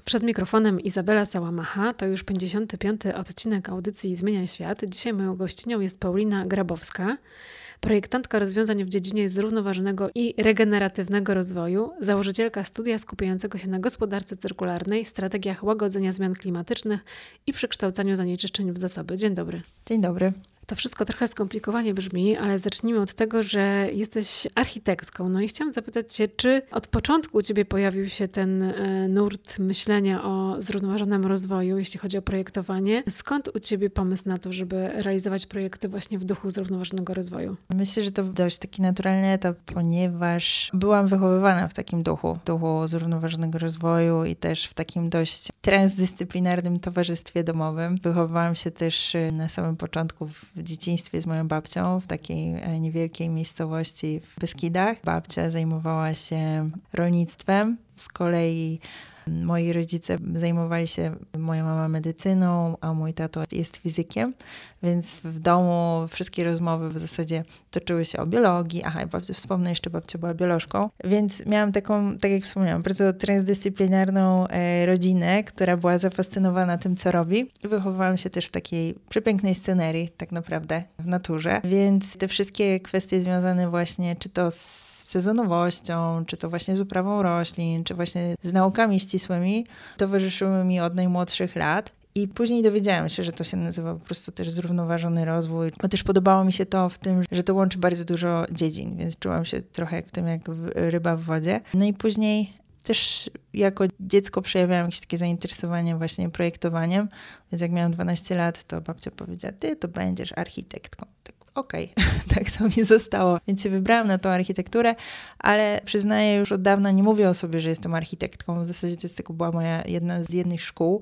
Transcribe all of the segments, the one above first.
Przed mikrofonem Izabela Sałamacha, to już 55. odcinek audycji Zmieniaj Świat. Dzisiaj moją gościnią jest Paulina Grabowska, projektantka rozwiązań w dziedzinie zrównoważonego i regeneratywnego rozwoju, założycielka studia skupiającego się na gospodarce cyrkularnej, strategiach łagodzenia zmian klimatycznych i przekształcaniu zanieczyszczeń w zasoby. Dzień dobry. Dzień dobry. To wszystko trochę skomplikowanie brzmi, ale zacznijmy od tego, że jesteś architektką. No i chciałam zapytać Cię, czy od początku u Ciebie pojawił się ten nurt myślenia o zrównoważonym rozwoju, jeśli chodzi o projektowanie? Skąd u Ciebie pomysł na to, żeby realizować projekty właśnie w duchu zrównoważonego rozwoju? Myślę, że to dość taki naturalny etap, ponieważ byłam wychowywana w takim duchu zrównoważonego rozwoju i też w takim dość transdyscyplinarnym towarzystwie domowym. Wychowywałam się też na samym początku w dzieciństwie z moją babcią w takiej niewielkiej miejscowości w Beskidach. Babcia zajmowała się rolnictwem, z kolei moi rodzice zajmowali się, moja mama medycyną, a mój tato jest fizykiem, więc w domu wszystkie rozmowy w zasadzie toczyły się o biologii. Wspomnę jeszcze, babcia była biolożką, więc miałam taką, tak jak wspomniałam, bardzo transdyscyplinarną rodzinę, która była zafascynowana tym, co robi. Wychowywałam się też w takiej przepięknej scenerii, tak naprawdę, w naturze, więc te wszystkie kwestie związane właśnie, czy to z sezonowością, czy to właśnie z uprawą roślin, czy właśnie z naukami ścisłymi, towarzyszyły mi od najmłodszych lat. I później dowiedziałam się, że to się nazywa po prostu też zrównoważony rozwój. Bo też podobało mi się to w tym, że to łączy bardzo dużo dziedzin, więc czułam się trochę jak ryba w wodzie. No i później też jako dziecko przejawiałam jakieś takie zainteresowanie właśnie projektowaniem, więc jak miałam 12 lat, to babcia powiedziała: ty to będziesz architektką. Okej, tak to mi zostało. Więc się wybrałam na tą architekturę, ale przyznaję, już od dawna nie mówię o sobie, że jestem architektką. W zasadzie to jest tylko była moja jedna z jednych szkół,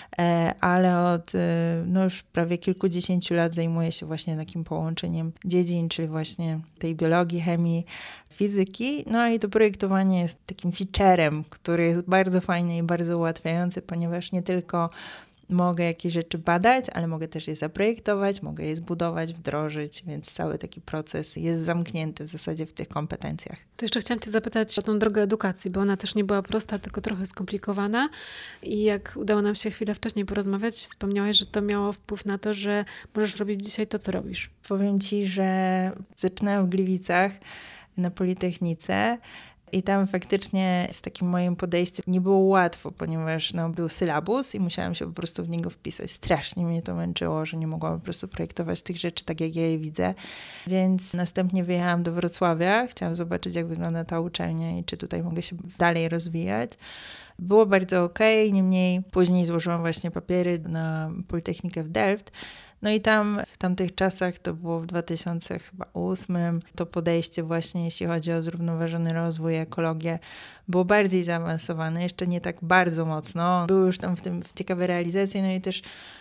ale od już prawie kilkudziesięciu lat zajmuję się właśnie takim połączeniem dziedzin, czyli właśnie tej biologii, chemii, fizyki. No i to projektowanie jest takim featurem, który jest bardzo fajny i bardzo ułatwiający, ponieważ nie tylko mogę jakieś rzeczy badać, ale mogę też je zaprojektować, mogę je zbudować, wdrożyć, więc cały taki proces jest zamknięty w zasadzie w tych kompetencjach. To jeszcze chciałam Cię zapytać o tą drogę edukacji, bo ona też nie była prosta, tylko trochę skomplikowana. I jak udało nam się chwilę wcześniej porozmawiać, wspomniałaś, że to miało wpływ na to, że możesz robić dzisiaj to, co robisz. Powiem Ci, że zaczynałam w Gliwicach na Politechnice. I tam faktycznie z takim moim podejściem nie było łatwo, ponieważ był sylabus i musiałam się po prostu w niego wpisać. Strasznie mnie to męczyło, że nie mogłam po prostu projektować tych rzeczy tak, jak ja je widzę. Więc następnie wyjechałam do Wrocławia. Chciałam zobaczyć, jak wygląda ta uczelnia i czy tutaj mogę się dalej rozwijać. Było bardzo okej, niemniej później złożyłam właśnie papiery na Politechnikę w Delft. No i tam w tamtych czasach, to było w 2008, to podejście właśnie, jeśli chodzi o zrównoważony rozwój, ekologię, było bardziej zaawansowane, jeszcze nie tak bardzo mocno. Były już tam w tym ciekawe realizacje, no i też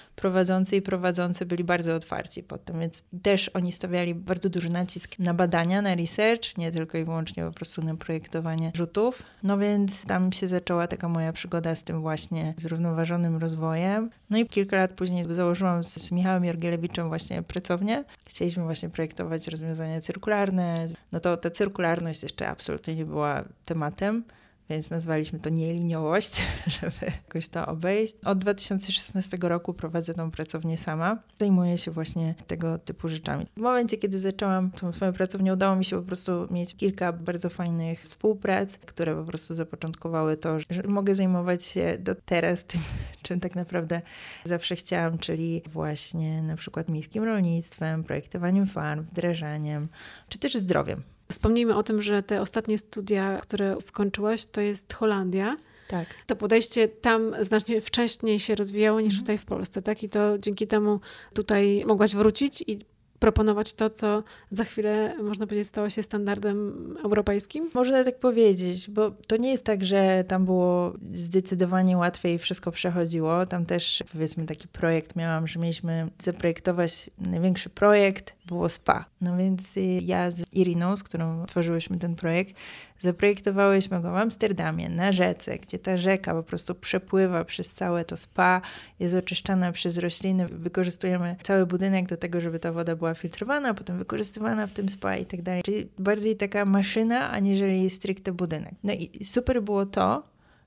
prowadzący byli bardzo otwarci pod tym, więc też oni stawiali bardzo duży nacisk na badania, na research, nie tylko i wyłącznie po prostu na projektowanie rzutów. No więc tam się zaczęła taka moja przygoda z tym właśnie zrównoważonym rozwojem. No i kilka lat później założyłam z Michałem Jorgielewiczem właśnie pracownię. Chcieliśmy właśnie projektować rozwiązania cyrkularne. No to ta cyrkularność jeszcze absolutnie nie była tematem, więc nazwaliśmy to nieliniowość, żeby jakoś to obejść. Od 2016 roku prowadzę tą pracownię sama. Zajmuję się właśnie tego typu rzeczami. W momencie, kiedy zaczęłam tą swoją pracownię, udało mi się po prostu mieć kilka bardzo fajnych współprac, które po prostu zapoczątkowały to, że mogę zajmować się do teraz tym, czym tak naprawdę zawsze chciałam, czyli właśnie na przykład miejskim rolnictwem, projektowaniem farm, wdrażaniem, czy też zdrowiem. Wspomnijmy o tym, że te ostatnie studia, które skończyłaś, to jest Holandia. Tak. To podejście tam znacznie wcześniej się rozwijało niż tutaj w Polsce, tak? I to dzięki temu tutaj mogłaś wrócić i proponować to, co za chwilę, można powiedzieć, stało się standardem europejskim? Można tak powiedzieć, bo to nie jest tak, że tam było zdecydowanie łatwiej i wszystko przechodziło. Tam też, powiedzmy, taki projekt miałam, że mieliśmy zaprojektować największy projekt, było spa. No więc ja z Iriną, z którą tworzyłyśmy ten projekt, zaprojektowałyśmy go w Amsterdamie, na rzece, gdzie ta rzeka po prostu przepływa przez całe to spa, jest oczyszczana przez rośliny. Wykorzystujemy cały budynek do tego, żeby ta woda była filtrowana, a potem wykorzystywana w tym spa i tak dalej. Czyli bardziej taka maszyna, aniżeli stricte budynek. No i super było to,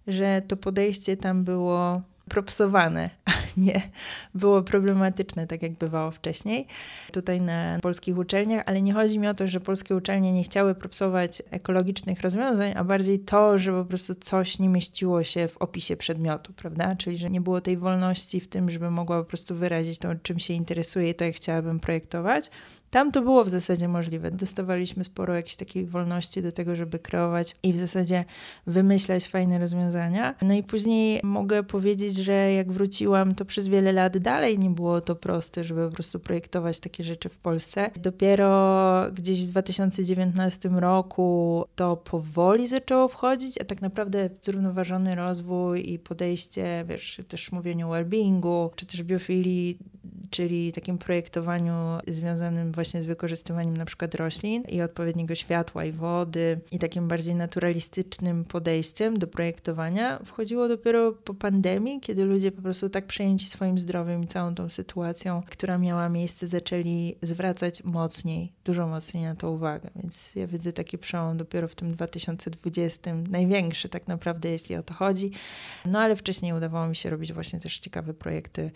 że to podejście tam było propsowane, a nie było problematyczne, tak jak bywało wcześniej tutaj na polskich uczelniach, ale nie chodzi mi o to, że polskie uczelnie nie chciały propsować ekologicznych rozwiązań, a bardziej to, że po prostu coś nie mieściło się w opisie przedmiotu, prawda? Czyli, że nie było tej wolności w tym, żeby mogła po prostu wyrazić to, czym się interesuje i to, jak chciałabym projektować. Tam to było w zasadzie możliwe. Dostawaliśmy sporo jakiejś takiej wolności do tego, żeby kreować i w zasadzie wymyślać fajne rozwiązania. No i później mogę powiedzieć, że jak wróciłam, to przez wiele lat dalej nie było to proste, żeby po prostu projektować takie rzeczy w Polsce. Dopiero gdzieś w 2019 roku to powoli zaczęło wchodzić, a tak naprawdę zrównoważony rozwój i podejście, wiesz, też mówieniu o well-beingu, czy też biofilii, czyli takim projektowaniu związanym właśnie z wykorzystywaniem na przykład roślin i odpowiedniego światła i wody i takim bardziej naturalistycznym podejściem do projektowania wchodziło dopiero po pandemii, kiedy ludzie po prostu tak przejęci swoim zdrowiem i całą tą sytuacją, która miała miejsce, zaczęli zwracać mocniej, dużo mocniej na to uwagę. Więc ja widzę taki przełom dopiero w tym 2020, największy tak naprawdę, jeśli o to chodzi. No ale wcześniej udawało mi się robić właśnie też ciekawe projekty.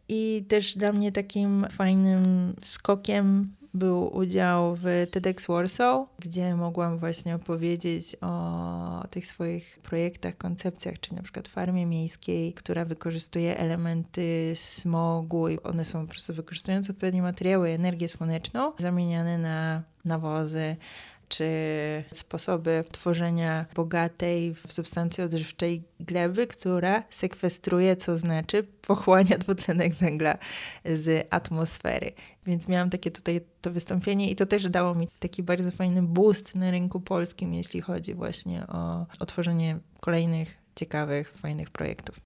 I też dla mnie takim fajnym skokiem był udział w TEDx Warsaw, gdzie mogłam właśnie opowiedzieć o tych swoich projektach, koncepcjach, czyli na przykład farmie miejskiej, która wykorzystuje elementy smogu i one są po prostu, wykorzystując odpowiednie materiały, energię słoneczną, zamieniane na nawozy, czy sposoby tworzenia bogatej w substancje odżywczej gleby, która sekwestruje, co znaczy pochłania dwutlenek węgla z atmosfery. Więc miałam takie tutaj to wystąpienie i to też dało mi taki bardzo fajny boost na rynku polskim, jeśli chodzi właśnie o tworzenie kolejnych ciekawych, fajnych projektów.